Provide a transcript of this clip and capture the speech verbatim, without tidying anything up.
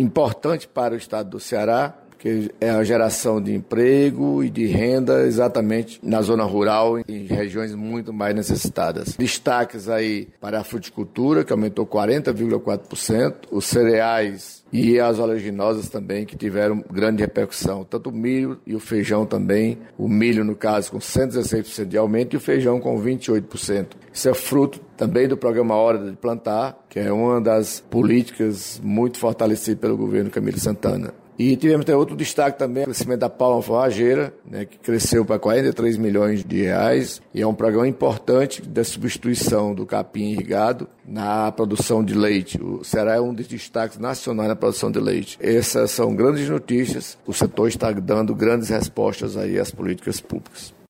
importante para o estado do Ceará, que é a geração de emprego e de renda exatamente na zona rural, em regiões muito mais necessitadas. Destaques aí para a fruticultura, que aumentou quarenta vírgula quatro por cento, os cereais e as oleaginosas também, que tiveram grande repercussão. Tanto o milho e o feijão também, o milho, no caso, com cento e dezesseis por cento de aumento e o feijão com vinte e oito por cento. Isso é fruto também do programa Hora de Plantar, que é uma das políticas muito fortalecidas pelo governo Camilo Santana. E tivemos até outro destaque também, o crescimento da palma forrageira, né, que cresceu para quarenta e três milhões de reais, e é um programa importante da substituição do capim irrigado na produção de leite. O Ceará é um dos destaques nacionais na produção de leite. Essas são grandes notícias, o setor está dando grandes respostas aí às políticas públicas.